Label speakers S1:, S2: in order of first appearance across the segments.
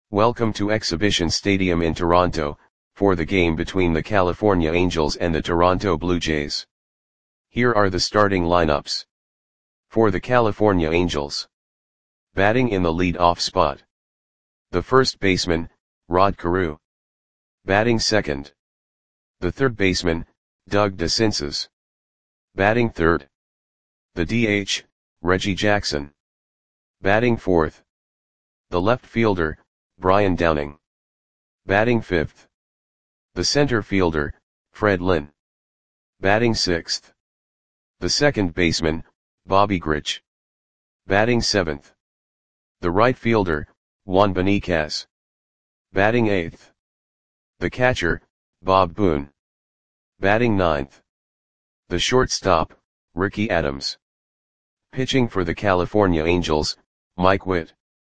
S1: Welcome to Exhibition Stadium in Toronto, for the game between the California Angels and the Toronto Blue Jays. Here are the starting lineups. For the California Angels. Batting in the lead-off spot. The first baseman, Rod Carew. Batting second. The third baseman, Doug DeCinces. Batting third. The DH, Reggie Jackson. Batting fourth. The left fielder, Brian Downing. Batting fifth. The center fielder, Fred Lynn. Batting sixth. The second baseman, Bobby Grich. Batting seventh. The right fielder, Juan Beniquez. Batting eighth. The catcher, Bob Boone. Batting ninth. The shortstop, Ricky Adams. Pitching for the California Angels, Mike Witt.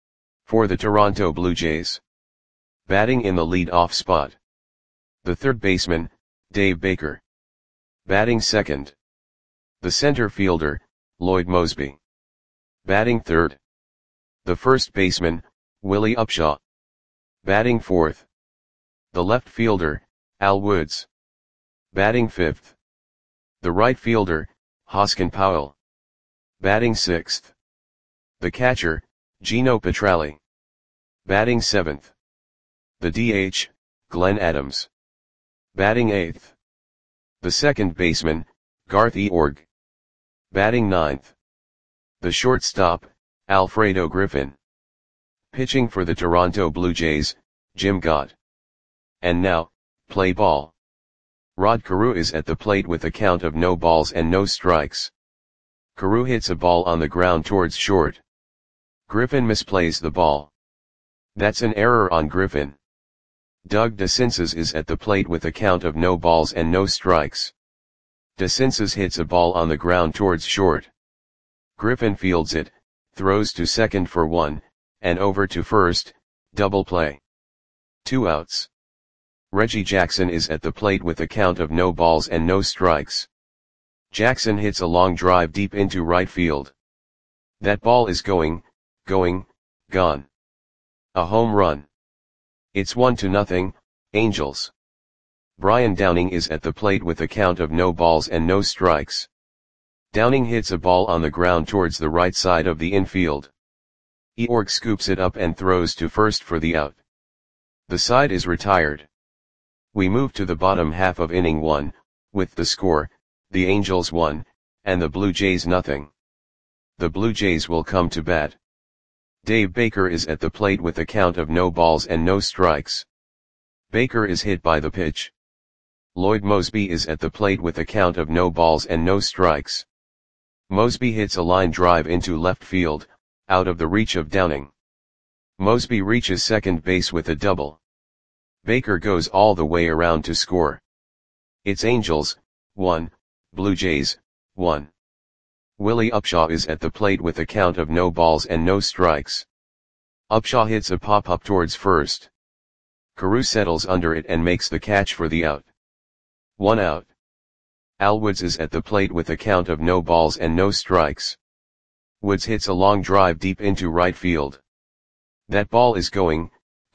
S1: For the Toronto Blue Jays. Batting in the lead-off spot. The third baseman, Dave Baker. Batting second. The center fielder, Lloyd Moseby. Batting third. The first baseman, Willie Upshaw. Batting fourth. The left fielder, Al Woods. Batting fifth. The right fielder, Hoskin Powell. Batting sixth. The catcher, Gino Petralli. Batting seventh. The DH, Glenn Adams. Batting eighth. The second baseman, Garth Eorg. Batting ninth. The shortstop, Alfredo Griffin. Pitching for the Toronto Blue Jays, Jim Gott. And now, play ball. Rod Carew is at the plate with a count of no balls and no strikes. Carew hits a ball on the ground towards short. Griffin misplays the ball. That's an error on Griffin. Doug DeCinces is at the plate with a count of no balls and no strikes. DeCinces hits a ball on the ground towards short. Griffin fields it, throws to second for one, and over to first, double play. 2 outs. Reggie Jackson is at the plate with a count of no balls and no strikes. Jackson hits a long drive deep into right field. That ball is gone. A home run. It's 1-0, Angels. Brian Downing is at the plate with a count of no balls and no strikes. Downing hits a ball on the ground towards the right side of the infield. Eorg scoops it up and throws to first for the out. The side is retired. We move to the bottom half of inning 1, with the score, the Angels 1, and the Blue Jays 0. The Blue Jays will come to bat. Dave Baker is at the plate with a count of no balls and no strikes. Baker is hit by the pitch. Lloyd Moseby is at the plate with a count of no balls and no strikes. Moseby hits a line drive into left field, out of the reach of Downing. Moseby reaches second base with a double. Baker goes all the way around to score. It's Angels 1, Blue Jays 1. Willie Upshaw is at the plate with a count of no balls and no strikes. Upshaw hits a pop-up towards first. Carew settles under it and makes the catch for the out. 1 out. Al Woods is at the plate with a count of no balls and no strikes. Woods hits a long drive deep into right field. That ball is gone.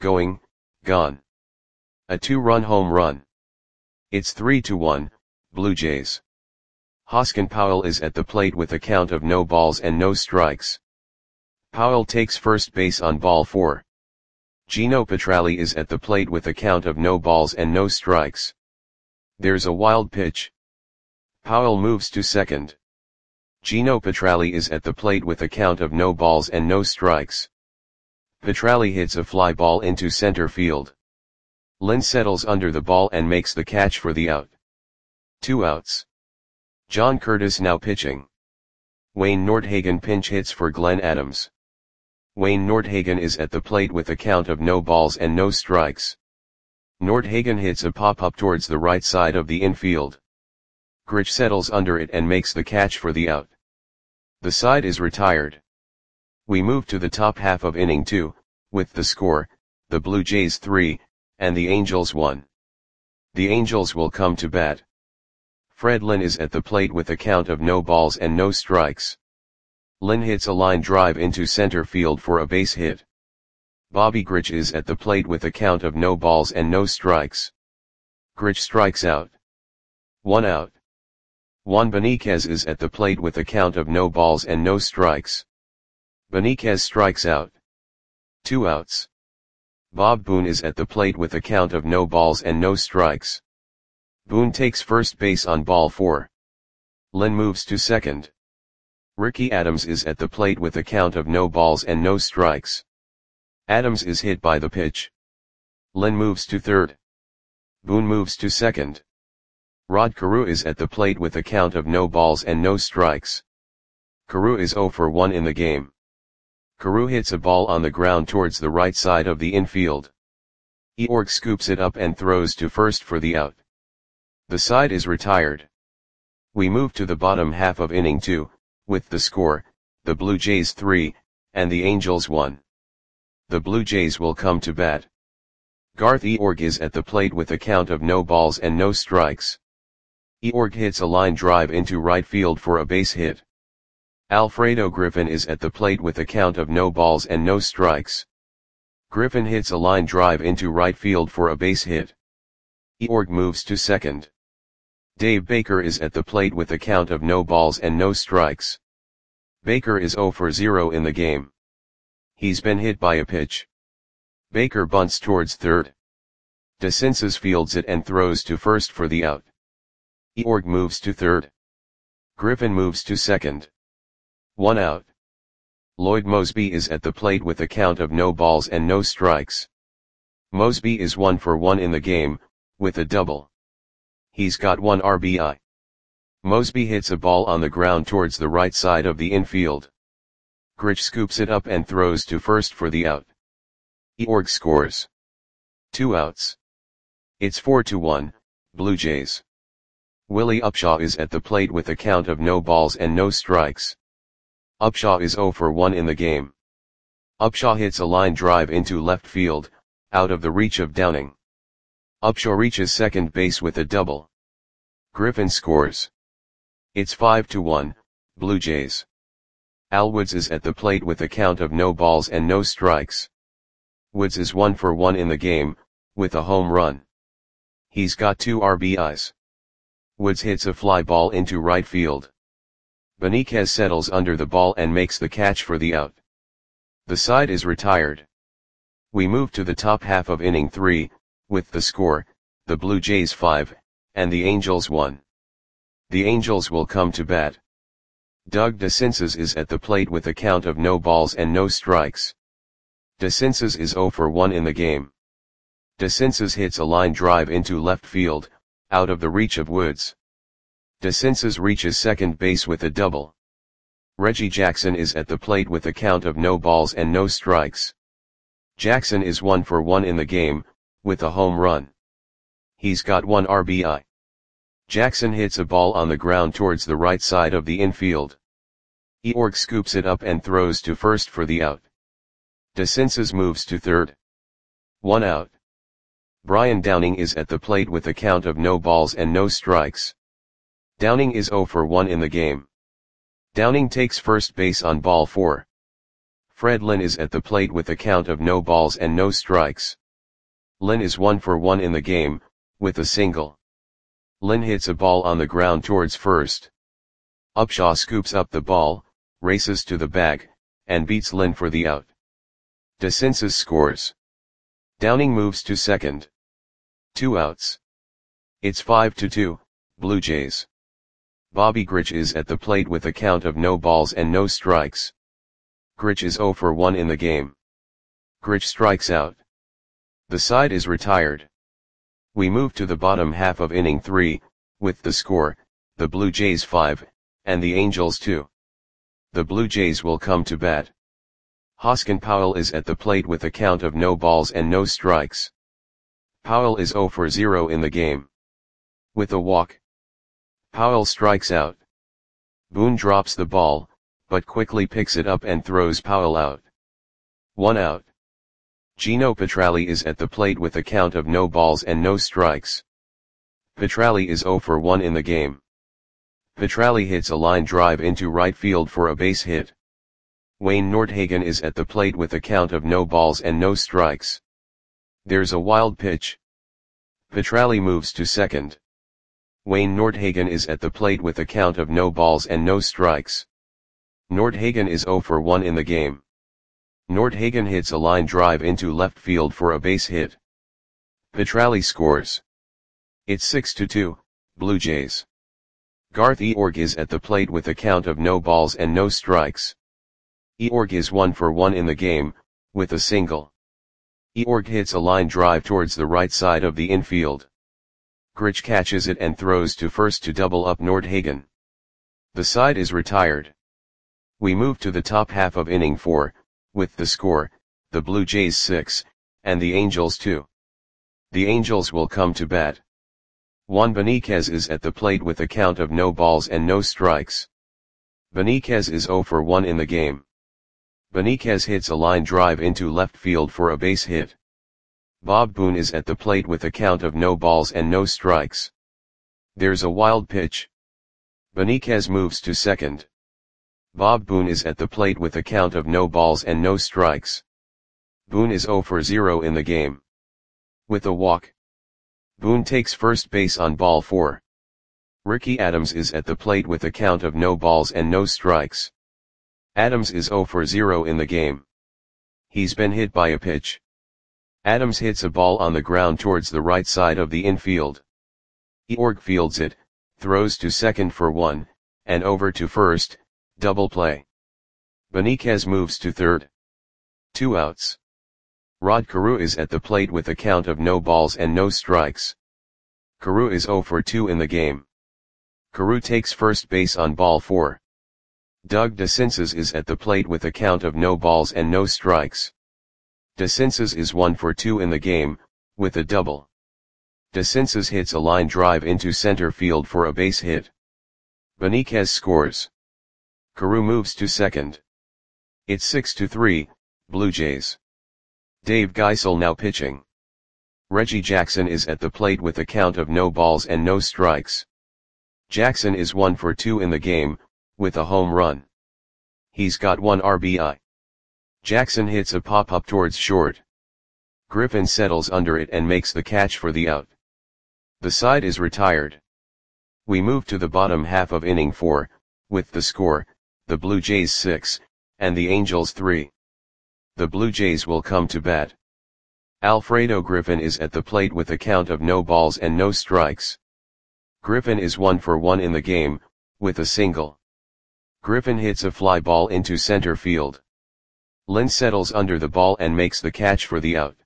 S1: A 2-run home run. It's 3-1, Blue Jays. Hoskin Powell is at the plate with a count of no balls and no strikes. Powell takes first base on ball 4. Gino Petralli is at the plate with a count of no balls and no strikes. There's a wild pitch. Powell moves to second. Gino Petralli is at the plate with a count of no balls and no strikes. Petralli hits a fly ball into center field. Lynn settles under the ball and makes the catch for the out. 2 outs. John Curtis now pitching. Wayne Nordhagen pinch hits for Glenn Adams. Wayne Nordhagen is at the plate with a count of no balls and no strikes. Nordhagen hits a pop-up towards the right side of the infield. Grich settles under it and makes the catch for the out. The side is retired. We move to the top half of inning 2, with the score, the Blue Jays 3, and the Angels 1. The Angels will come to bat. Fred Lynn is at the plate with a count of no balls and no strikes. Lynn hits a line drive into center field for a base hit. Bobby Grich is at the plate with a count of no balls and no strikes. Grich strikes out. 1 out. Juan Beniquez is at the plate with a count of no balls and no strikes. Beniquez strikes out. 2 outs. Bob Boone is at the plate with a count of no balls and no strikes. Boone takes first base on ball 4. Lynn moves to second. Ricky Adams is at the plate with a count of no balls and no strikes. Adams is hit by the pitch. Lynn moves to third. Boone moves to second. Rod Carew is at the plate with a count of no balls and no strikes. Carew is 0 for 1 in the game. Carew hits a ball on the ground towards the right side of the infield. Eorg scoops it up and throws to first for the out. The side is retired. We move to the bottom half of inning 2, with the score, the Blue Jays 3, and the Angels 1. The Blue Jays will come to bat. Garth Eorg is at the plate with a count of no balls and no strikes. Eorg hits a line drive into right field for a base hit. Alfredo Griffin is at the plate with a count of no balls and no strikes. Griffin hits a line drive into right field for a base hit. Eorg moves to second. Dave Baker is at the plate with a count of no balls and no strikes. Baker is 0 for 0 in the game. He's been hit by a pitch. Baker bunts towards third. DeCinces fields it and throws to first for the out. Eorg moves to third. Griffin moves to second. 1 out. Lloyd Mosby is at the plate with a count of no balls and no strikes. Mosby is 1 for 1 in the game, with a double. He's got 1 RBI. Mosby hits a ball on the ground towards the right side of the infield. Grich scoops it up and throws to first for the out. Eorg scores. 2 outs. It's 4-1, Blue Jays. Willie Upshaw is at the plate with a count of no balls and no strikes. Upshaw is 0 for 1 in the game. Upshaw hits a line drive into left field, out of the reach of Downing. Upshaw reaches second base with a double. Griffin scores. It's 5-1, Blue Jays. Al Woods is at the plate with a count of no balls and no strikes. Woods is 1 for 1 in the game, with a home run. He's got 2 RBIs. Woods hits a fly ball into right field. Beniquez settles under the ball and makes the catch for the out. The side is retired. We move to the top half of inning 3, with the score, the Blue Jays 5, and the Angels 1. The Angels will come to bat. Doug DeCinces is at the plate with a count of no balls and no strikes. DeCinces is 0 for 1 in the game. DeCinces hits a line drive into left field, out of the reach of Woods. DeCinces reaches second base with a double. Reggie Jackson is at the plate with a count of no balls and no strikes. Jackson is 1 for 1 in the game, with a home run. He's got 1 RBI. Jackson hits a ball on the ground towards the right side of the infield. Eorg scoops it up and throws to first for the out. DeCinces moves to third. 1 out. Brian Downing is at the plate with a count of no balls and no strikes. Downing is 0 for 1 in the game. Downing takes first base on ball 4. Fred Lynn is at the plate with a count of no balls and no strikes. Lynn is 1 for 1 in the game, with a single. Lynn hits a ball on the ground towards first. Upshaw scoops up the ball, races to the bag, and beats Lynn for the out. DeCinces scores. Downing moves to second. 2 outs. It's 5-2, Blue Jays. Bobby Grich is at the plate with a count of no balls and no strikes. Grich is 0 for 1 in the game. Grich strikes out. The side is retired. We move to the bottom half of inning 3, with the score, the Blue Jays 5, and the Angels 2. The Blue Jays will come to bat. Hoskin Powell is at the plate with a count of no balls and no strikes. Powell is 0 for 0 in the game. With a walk, Powell strikes out. Boone drops the ball, but quickly picks it up and throws Powell out. 1 out. Gino Petralli is at the plate with a count of no balls and no strikes. Petralli is 0 for 1 in the game. Petralli hits a line drive into right field for a base hit. Wayne Nordhagen is at the plate with a count of no balls and no strikes. There's a wild pitch. Petralli moves to second. Wayne Nordhagen is at the plate with a count of no balls and no strikes. Nordhagen is 0 for 1 in the game. Nordhagen hits a line drive into left field for a base hit. Petralli scores. It's 6-2, Blue Jays. Garth Eorg is at the plate with a count of no balls and no strikes. Eorg is 1 for 1 in the game, with a single. Eorg hits a line drive towards the right side of the infield. Grich catches it and throws to first to double up Nordhagen. The side is retired. We move to the top half of inning 4, with the score, the Blue Jays 6, and the Angels 2. The Angels will come to bat. Juan Beniquez is at the plate with a count of no balls and no strikes. Beniquez is 0 for 1 in the game. Beniquez hits a line drive into left field for a base hit. Bob Boone is at the plate with a count of no balls and no strikes. There's a wild pitch. Beniquez moves to second. Bob Boone is at the plate with a count of no balls and no strikes. Boone is 0 for 0 in the game. With a walk. Boone takes first base on ball 4. Ricky Adams is at the plate with a count of no balls and no strikes. Adams is 0 for 0 in the game. He's been hit by a pitch. Adams hits a ball on the ground towards the right side of the infield. Eorg fields it, throws to second for 1, and over to first, double play. Beniquez moves to third. 2 outs. Rod Carew is at the plate with a count of no balls and no strikes. Carew is 0 for 2 in the game. Carew takes first base on ball 4. Doug DeCinces is at the plate with a count of no balls and no strikes. DeCinces is 1 for 2 in the game, with a double. DeCinces hits a line drive into center field for a base hit. Beniquez scores. Carew moves to second. It's 6-3, Blue Jays. Dave Geisel now pitching. Reggie Jackson is at the plate with a count of no balls and no strikes. Jackson is 1 for 2 in the game, with a home run. He's got 1 RBI. Jackson hits a pop-up towards short. Griffin settles under it and makes the catch for the out. The side is retired. We move to the bottom half of inning 4, with the score, the Blue Jays 6, and the Angels 3. The Blue Jays will come to bat. Alfredo Griffin is at the plate with a count of no balls and no strikes. Griffin is 1 for 1 in the game, with a single. Griffin hits a fly ball into center field. Lynn settles under the ball and makes the catch for the out.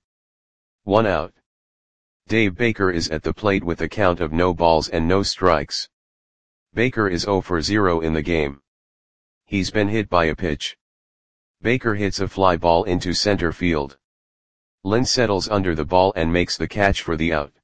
S1: 1 out. Dave Baker is at the plate with a count of no balls and no strikes. Baker is 0 for 0 in the game. He's been hit by a pitch. Baker hits a fly ball into center field. Lynn settles under the ball and makes the catch for the out.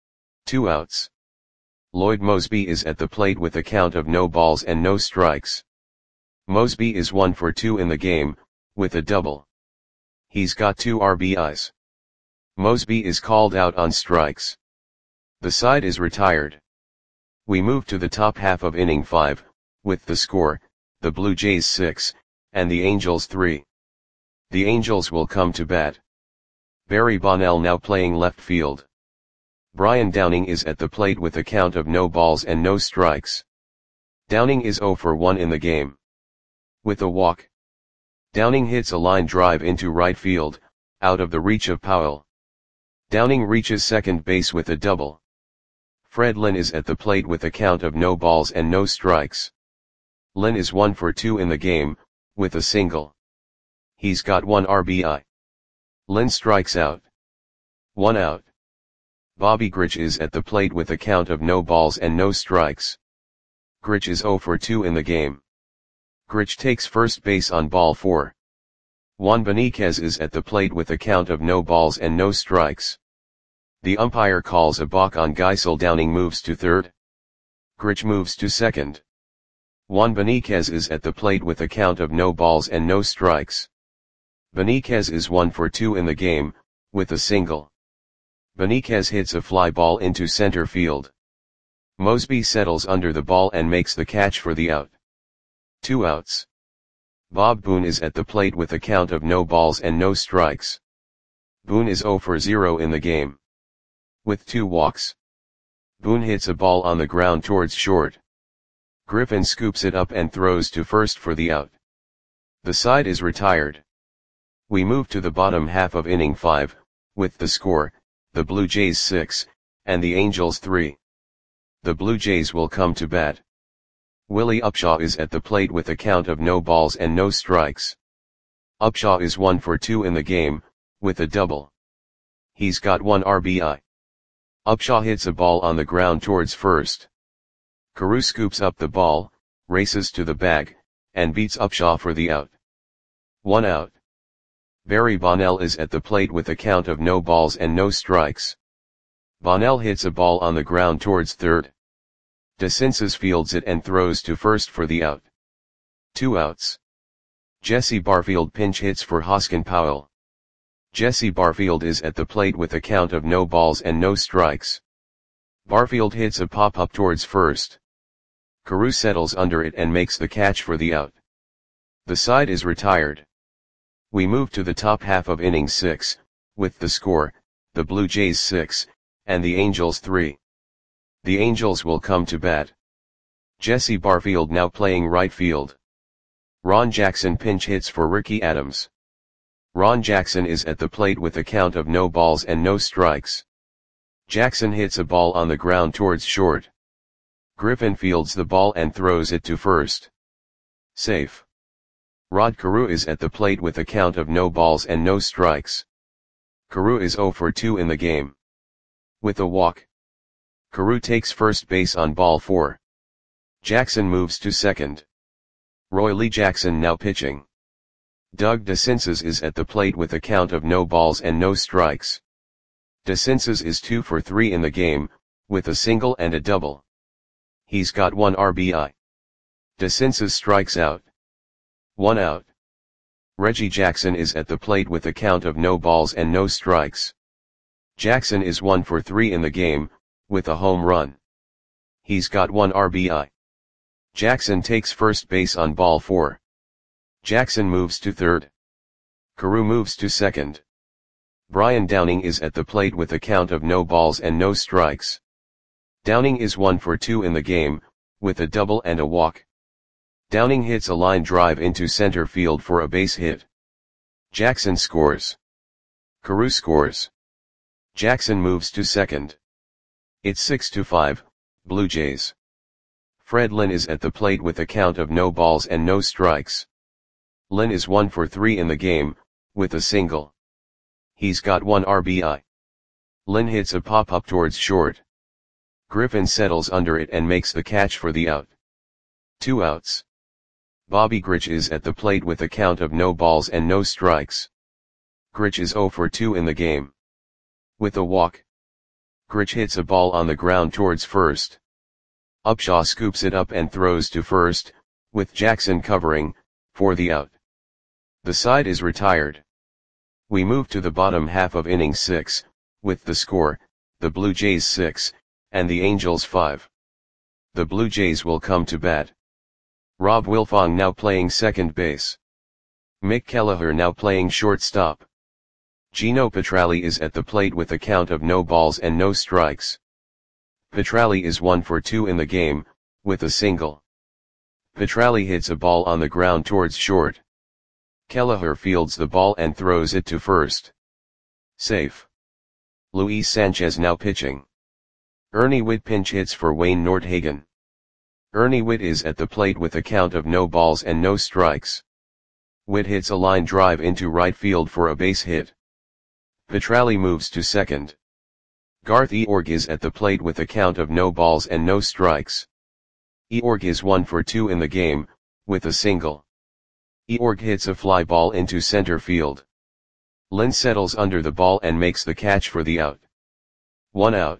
S1: 2 outs. Lloyd Mosby is at the plate with a count of no balls and no strikes. Mosby is 1 for 2 in the game, with a double. He's got 2 RBIs. Mosby is called out on strikes. The side is retired. We move to the top half of inning 5, with the score, the Blue Jays 6, and the Angels 3. The Angels will come to bat. Barry Bonnell now playing left field. Brian Downing is at the plate with a count of no balls and no strikes. Downing is 0 for 1 in the game. With a walk. Downing hits a line drive into right field, out of the reach of Powell. Downing reaches second base with a double. Fred Lynn is at the plate with a count of no balls and no strikes. Lynn is 1 for 2 in the game, with a single. He's got 1 RBI. Lynn strikes out. 1 out. Bobby Grich is at the plate with a count of no balls and no strikes. Grich is 0 for 2 in the game. Grich takes first base on ball 4. Juan Beniquez is at the plate with a count of no balls and no strikes. The umpire calls a balk on Geisel. Downing moves to third. Grich moves to second. Juan Beniquez is at the plate with a count of no balls and no strikes. Beniquez is 1 for 2 in the game, with a single. Beniquez hits a fly ball into center field. Mosby settles under the ball and makes the catch for the out. 2 outs. Bob Boone is at the plate with a count of no balls and no strikes. Boone is 0 for 0 in the game. With 2 walks. Boone hits a ball on the ground towards short. Griffin scoops it up and throws to first for the out. The side is retired. We move to the bottom half of inning 5, with the score, the Blue Jays 6, and the Angels 3. The Blue Jays will come to bat. Willie Upshaw is at the plate with a count of no balls and no strikes. Upshaw is 1 for 2 in the game, with a double. He's got 1 RBI. Upshaw hits a ball on the ground towards first. Carew scoops up the ball, races to the bag, and beats Upshaw for the out. 1 out. Barry Bonnell is at the plate with a count of no balls and no strikes. Bonnell hits a ball on the ground towards third. DeCinces fields it and throws to first for the out. 2 outs. Jesse Barfield pinch hits for Hoskin Powell. Jesse Barfield is at the plate with a count of no balls and no strikes. Barfield hits a pop-up towards first. Carew settles under it and makes the catch for the out. The side is retired. We move to the top half of inning 6, with the score, the Blue Jays 6, and the Angels 3. The Angels will come to bat. Jesse Barfield now playing right field. Ron Jackson pinch hits for Ricky Adams. Ron Jackson is at the plate with a count of no balls and no strikes. Jackson hits a ball on the ground towards short. Griffin fields the ball and throws it to first. Safe. Rod Carew is at the plate with a count of no balls and no strikes. Carew is 0 for 2 in the game. With a walk. Carew takes first base on ball 4. Jackson moves to second. Roy Lee Jackson now pitching. Doug DeCinces is at the plate with a count of no balls and no strikes. DeCinces is 2 for 3 in the game, with a single and a double. He's got 1 RBI. DeCinces strikes out. 1 out. Reggie Jackson is at the plate with a count of no balls and no strikes. Jackson is 1 for 3 in the game, with a home run. He's got 1 RBI. Jackson takes first base on ball 4. Jackson moves to third. Carew moves to second. Brian Downing is at the plate with a count of no balls and no strikes. Downing is 1 for 2 in the game, with a double and a walk. Downing hits a line drive into center field for a base hit. Jackson scores. Carew scores. Jackson moves to second. It's 6-5, Blue Jays. Fred Lynn is at the plate with a count of no balls and no strikes. Lynn is 1 for 3 in the game, with a single. He's got 1 RBI. Lynn hits a pop-up towards short. Griffin settles under it and makes the catch for the out. 2 outs. Bobby Grich is at the plate with a count of no balls and no strikes. Grich is 0 for 2 in the game. With a walk. Grich hits a ball on the ground towards first. Upshaw scoops it up and throws to first, with Jackson covering, for the out. The side is retired. We move to the bottom half of inning 6, with the score, the Blue Jays 6, and the Angels 5. The Blue Jays will come to bat. Rob Wilfong now playing second base. Mick Kelleher now playing shortstop. Gino Petralli is at the plate with a count of no balls and no strikes. Petralli is 1 for 2 in the game, with a single. Petralli hits a ball on the ground towards short. Kelleher fields the ball and throws it to first. Safe. Luis Sanchez now pitching. Ernie Whitt pinch hits for Wayne Nordhagen. Ernie Whitt is at the plate with a count of no balls and no strikes. Whitt hits a line drive into right field for a base hit. Petralli moves to second. Garth Eorg is at the plate with a count of no balls and no strikes. Eorg is 1 for 2 in the game, with a single. Eorg hits a fly ball into center field. Lynn settles under the ball and makes the catch for the out. 1 out.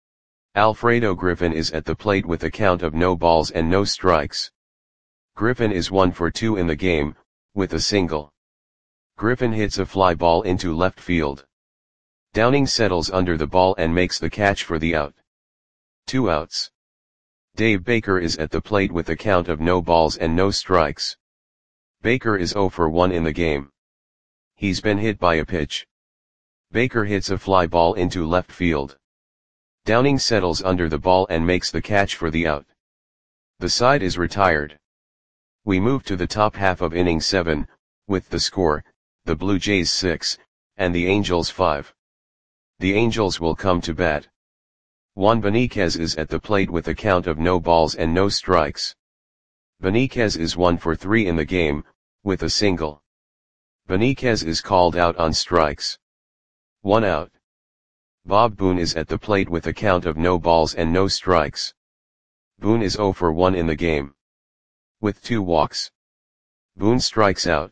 S1: Alfredo Griffin is at the plate with a count of no balls and no strikes. Griffin is 1 for 2 in the game, with a single. Griffin hits a fly ball into left field. Downing settles under the ball and makes the catch for the out. 2 outs. Dave Baker is at the plate with a count of no balls and no strikes. Baker is 0 for 1 in the game. He's been hit by a pitch. Baker hits a fly ball into left field. Downing settles under the ball and makes the catch for the out. The side is retired. We move to the top half of inning 7, with the score, the Blue Jays 6, and the Angels 5. The Angels will come to bat. Juan Beniquez is at the plate with a count of no balls and no strikes. Beniquez is 1 for 3 in the game, with a single. Beniquez is called out on strikes. 1 out. Bob Boone is at the plate with a count of no balls and no strikes. Boone is 0 for 1 in the game. With 2 walks. Boone strikes out.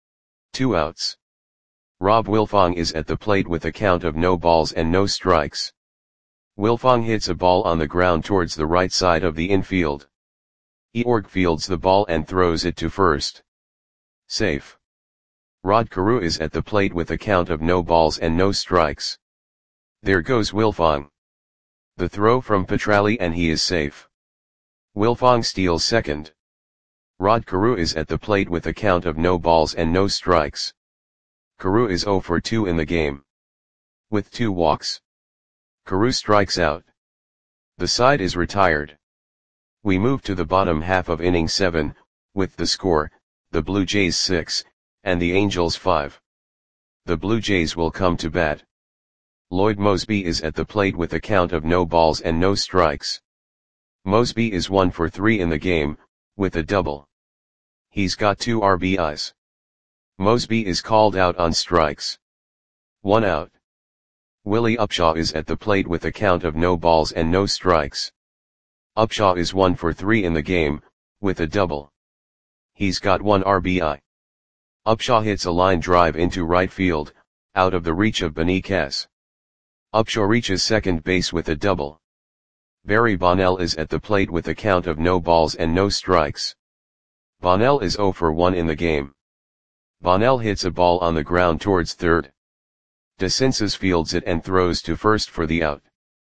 S1: 2 outs. Rob Wilfong is at the plate with a count of no balls and no strikes. Wilfong hits a ball on the ground towards the right side of the infield. Eorg fields the ball and throws it to first. Safe. Rod Carew is at the plate with a count of no balls and no strikes. There goes Wilfong. The throw from Petralli and he is safe. Wilfong steals second. Rod Carew is at the plate with a count of no balls and no strikes. Carew is 0 for 2 in the game. With 2 walks. Carew strikes out. The side is retired. We move to the bottom half of inning 7, with the score, the Blue Jays 6, and the Angels 5. The Blue Jays will come to bat. Lloyd Moseby is at the plate with a count of no balls and no strikes. Moseby is 1 for 3 in the game, with a double. He's got 2 RBIs. Moseby is called out on strikes. 1 out. Willie Upshaw is at the plate with a count of no balls and no strikes. Upshaw is 1 for 3 in the game, with a double. He's got 1 RBI. Upshaw hits a line drive into right field, out of the reach of Beniquez. Upshaw reaches second base with a double. Barry Bonnell is at the plate with a count of no balls and no strikes. Bonnell is 0 for 1 in the game. Bonnell hits a ball on the ground towards third. DeCinces fields it and throws to first for the out.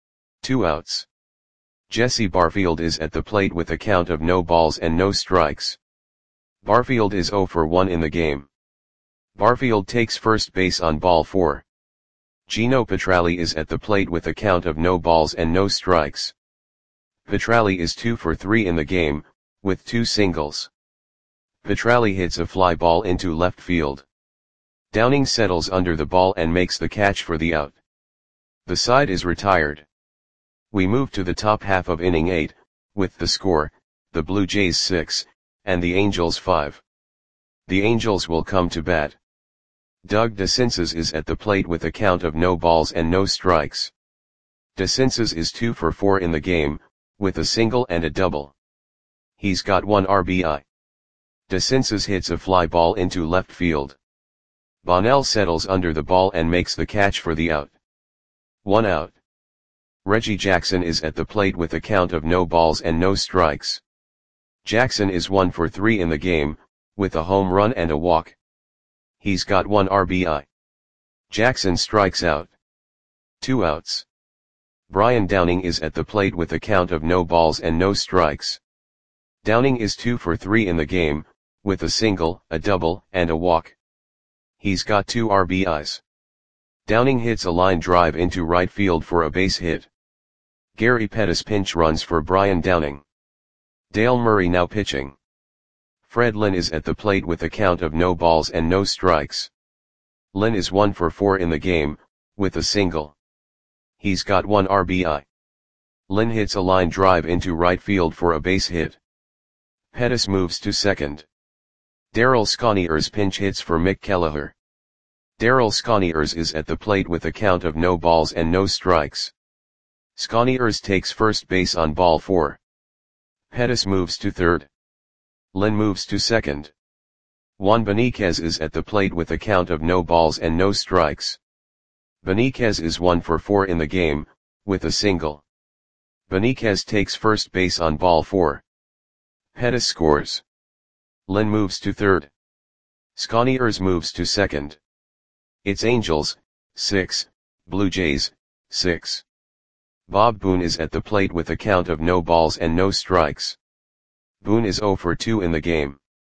S1: 2 outs. Jesse Barfield is at the plate with a count of no balls and no strikes. Barfield is 0 for 1 in the game. Barfield takes first base on ball 4. Gino Petralli is at the plate with a count of no balls and no strikes. Petralli is 2 for 3 in the game, with 2 singles. Petralli hits a fly ball into left field. Downing settles under the ball and makes the catch for the out. The side is retired. We move to the top half of inning 8, with the score, the Blue Jays 6, and the Angels 5. The Angels will come to bat. Doug DeCinces is at the plate with a count of no balls and no strikes. DeCinces is 2 for 4 in the game, with a single and a double. He's got 1 RBI. DeCinces hits a fly ball into left field. Bonnell settles under the ball and makes the catch for the out. 1 out. Reggie Jackson is at the plate with a count of no balls and no strikes. Jackson is 1 for 3 in the game, with a home run and a walk. He's got 1 RBI. Jackson strikes out. 2 outs. Brian Downing is at the plate with a count of no balls and no strikes. Downing is 2 for 3 in the game, with a single, a double, and a walk. He's got 2 RBIs. Downing hits a line drive into right field for a base hit. Gary Pettis pinch runs for Brian Downing. Dale Murray now pitching. Fred Lynn is at the plate with a count of no balls and no strikes. Lynn is 1 for 4 in the game, with a single. He's got 1 RBI. Lynn hits a line drive into right field for a base hit. Pettis moves to second. Darryl Sconiers pinch hits for Mick Kelleher. Darryl Sconiers is at the plate with a count of no balls and no strikes. Sconiers takes first base on ball 4. Pettis moves to third. Lynn moves to second. Juan Beniquez is at the plate with a count of no balls and no strikes. Beniquez is 1 for 4 in the game, with a single. Beniquez takes first base on ball 4. Pettis scores. Lynn moves to third. Sconiers moves to second. It's Angels, 6, Blue Jays, 6. Bob Boone is at the plate with a count of no balls and no strikes. Boone is 0 for 2 in the game.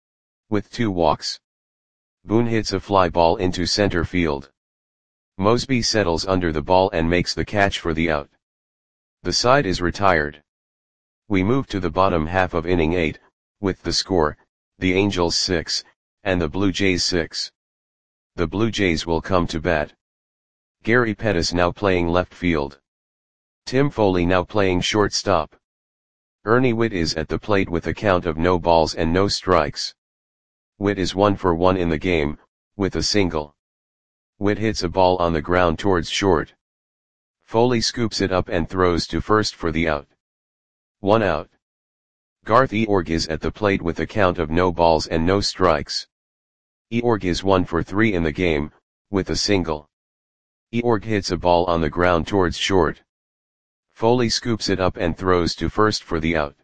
S1: with 2 walks. Boone hits a fly ball into center field. Mosby settles under the ball and makes the catch for the out. The side is retired. We move to the bottom half of inning 8, with the score, the Angels 6, and the Blue Jays 6. The Blue Jays will come to bat. Gary Pettis now playing left field. Tim Foley now playing shortstop. Ernie Whitt is at the plate with a count of no balls and no strikes. Whitt is 1 for 1 in the game, with a single. Whitt hits a ball on the ground towards short. Foley scoops it up and throws to first for the out. 1 out. Garth Eorg is at the plate with a count of no balls and no strikes. Eorg is 1 for 3 in the game, with a single. Eorg hits a ball on the ground towards short. Foley scoops it up and throws to first for the out.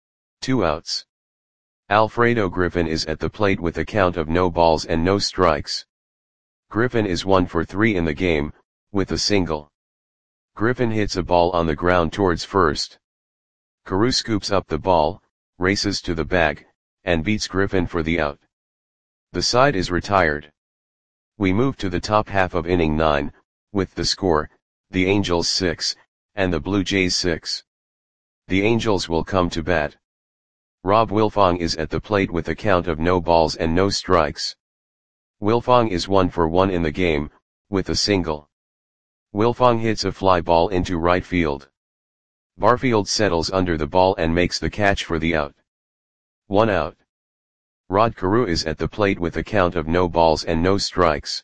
S1: 2 outs. Alfredo Griffin is at the plate with a count of no balls and no strikes. Griffin is 1 for 3 in the game, with a single. Griffin hits a ball on the ground towards first. Carew scoops up the ball, races to the bag, and beats Griffin for the out. The side is retired. We move to the top half of inning 9, with the score, the Angels 6, and the Blue Jays 6. The Angels will come to bat. Rob Wilfong is at the plate with a count of no balls and no strikes. Wilfong is 1 for 1 in the game, with a single. Wilfong hits a fly ball into right field. Barfield settles under the ball and makes the catch for the out. 1 out. Rod Carew is at the plate with a count of no balls and no strikes.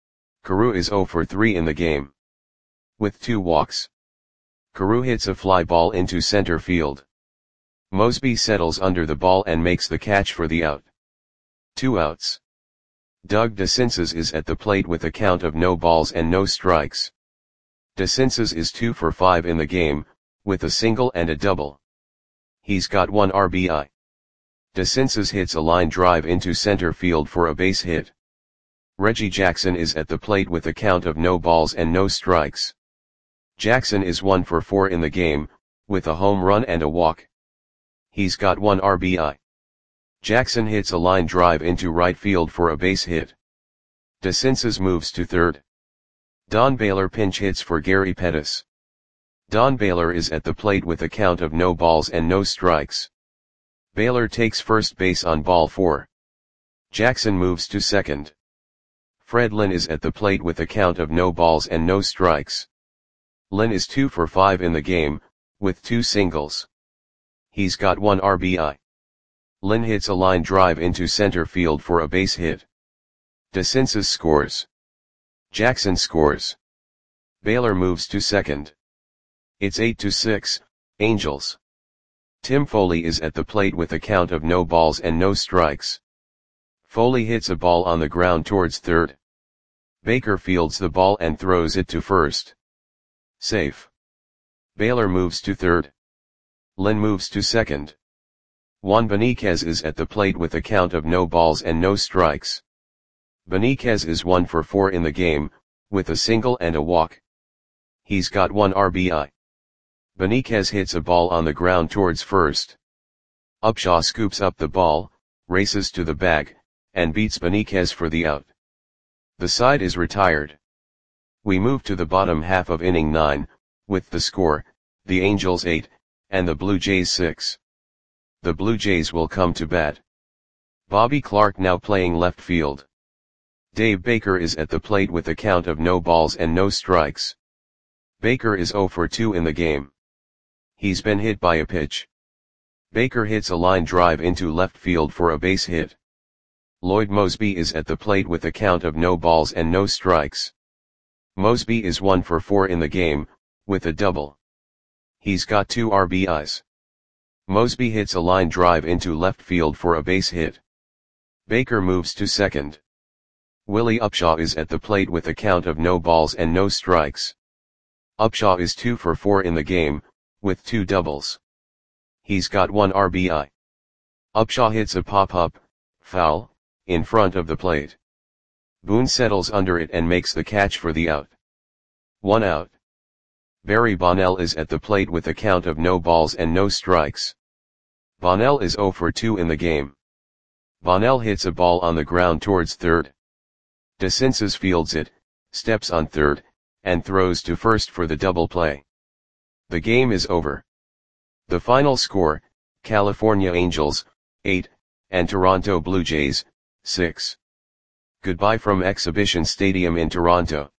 S1: Carew is 0 for 3 in the game. With 2 walks. Carew hits a fly ball into center field. Mosby settles under the ball and makes the catch for the out. 2 outs. Doug DeCinces is at the plate with a count of no balls and no strikes. DeCinces is 2 for 5 in the game, with a single and a double. He's got 1 RBI. DeCinces hits a line drive into center field for a base hit. Reggie Jackson is at the plate with a count of no balls and no strikes. Jackson is 1 for 4 in the game, with a home run and a walk. He's got 1 RBI. Jackson hits a line drive into right field for a base hit. DeCinces moves to third. Don Baylor pinch hits for Gary Pettis. Don Baylor is at the plate with a count of no balls and no strikes. Baylor takes first base on ball 4. Jackson moves to second. Fred Lynn is at the plate with a count of no balls and no strikes. Lynn is 2 for 5 in the game, with 2 singles. He's got 1 RBI. Lynn hits a line drive into center field for a base hit. DeCinces scores. Jackson scores. Baylor moves to second. It's 8-6, Angels. Tim Foley is at the plate with a count of no balls and no strikes. Foley hits a ball on the ground towards third. Baker fields the ball and throws it to first. Safe. Baylor moves to third. Lynn moves to second. Juan Beniquez is at the plate with a count of no balls and no strikes. Beniquez is 1 for 4 in the game, with a single and a walk. He's got 1 RBI. Beniquez hits a ball on the ground towards first. Upshaw scoops up the ball, races to the bag, and beats Beniquez for the out. The side is retired. We move to the bottom half of inning 9, with the score, the Angels 8, and the Blue Jays 6. The Blue Jays will come to bat. Bobby Clark now playing left field. Dave Baker is at the plate with a count of no balls and no strikes. Baker is 0 for 2 in the game. He's been hit by a pitch. Baker hits a line drive into left field for a base hit. Lloyd Mosby is at the plate with a count of no balls and no strikes. Mosby is 1 for 4 in the game, with a double. He's got 2 RBIs. Mosby hits a line drive into left field for a base hit. Baker moves to second. Willie Upshaw is at the plate with a count of no balls and no strikes. Upshaw is 2 for 4 in the game, with 2 doubles. He's got 1 RBI. Upshaw hits a pop-up, foul, in front of the plate. Boone settles under it and makes the catch for the out. 1 out. Barry Bonnell is at the plate with a count of no balls and no strikes. Bonnell is 0 for 2 in the game. Bonnell hits a ball on the ground towards third. DeCinces fields it, steps on third, and throws to first for the double play. The game is over. The final score, California Angels, 8, and Toronto Blue Jays, 6. Goodbye from Exhibition Stadium in Toronto.